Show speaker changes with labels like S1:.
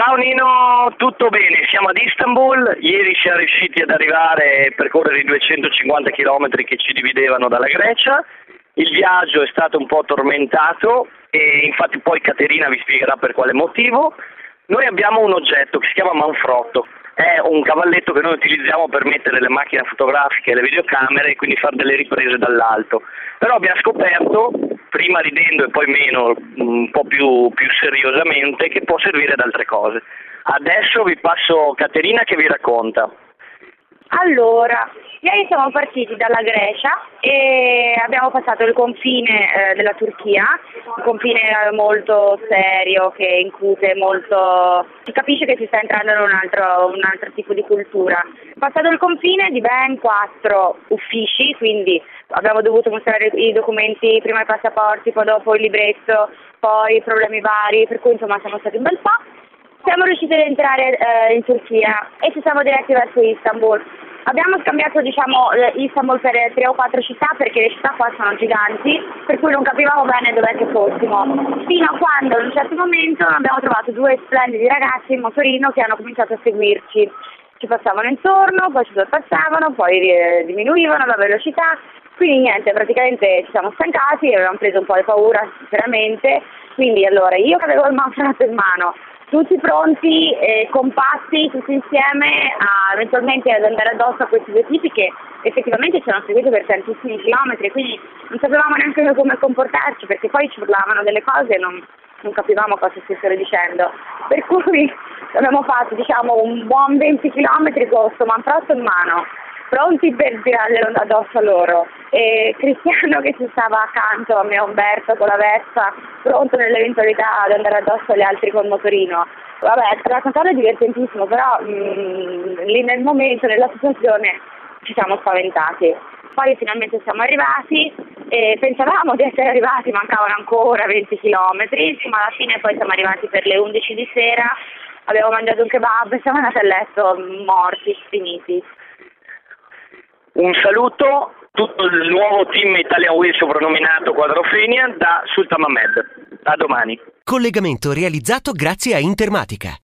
S1: Ciao Nino, tutto bene? Siamo ad Istanbul, ieri siamo riusciti ad arrivare e percorrere i 250 km che ci dividevano dalla Grecia. Il viaggio è stato un po' tormentato e infatti poi Caterina vi spiegherà per quale motivo. Noi abbiamo un oggetto che si chiama manfrotto, è un cavalletto che noi utilizziamo per mettere le macchine fotografiche e le videocamere e quindi fare delle riprese dall'alto. Però abbiamo scoperto, prima ridendo e poi meno, un po' più seriosamente, che può servire ad altre cose. Adesso vi passo Caterina che vi racconta.
S2: Allora, ieri siamo partiti dalla Grecia e abbiamo passato il confine della Turchia, un confine molto serio che incute molto, si capisce che si sta entrando in un altro tipo di cultura. Passato il confine di ben 4 uffici, quindi abbiamo dovuto mostrare i documenti, prima i passaporti, poi dopo il libretto, poi problemi vari, per cui insomma siamo stati un bel po'. Siamo riusciti ad entrare in Turchia e ci siamo diretti verso Istanbul. Abbiamo scambiato Istanbul per 3 o 4 città perché le città qua sono giganti, per cui non capivamo bene dov'è che fossimo. Fino a quando in un certo momento abbiamo trovato 2 splendidi ragazzi in motorino che hanno cominciato a seguirci. Ci passavano intorno, poi ci sorpassavano, poi diminuivano la velocità. Quindi niente, praticamente ci siamo stancati e avevamo preso un po' di paura sinceramente. Quindi allora io che avevo il manfrotto in mano, tutti pronti, compatti, tutti insieme, eventualmente ad andare addosso a questi 2 tipi che effettivamente ci hanno seguito per tantissimi chilometri, quindi non sapevamo neanche noi come comportarci, perché poi ci urlavano delle cose e non capivamo cosa stessero dicendo. Per cui abbiamo fatto un buon 20 chilometri con questo manfrotto in mano, pronti per tirarglielo addosso a loro, e Cristiano che ci stava accanto a me, Umberto con la Vespa, pronto nell'eventualità ad andare addosso agli altri col motorino. Vabbè, raccontarlo è divertentissimo, però lì nel momento, nella situazione, ci siamo spaventati. Poi finalmente siamo arrivati e pensavamo di essere arrivati, mancavano ancora 20 chilometri, ma alla fine poi siamo arrivati per le 11 di sera, abbiamo mangiato un kebab e siamo andati a letto morti, finiti.
S1: Un saluto, tutto il nuovo team Italia Wheel soprannominato Quadrofenia da Sultan Ahmed. A domani.
S3: Collegamento realizzato grazie a Intermatica.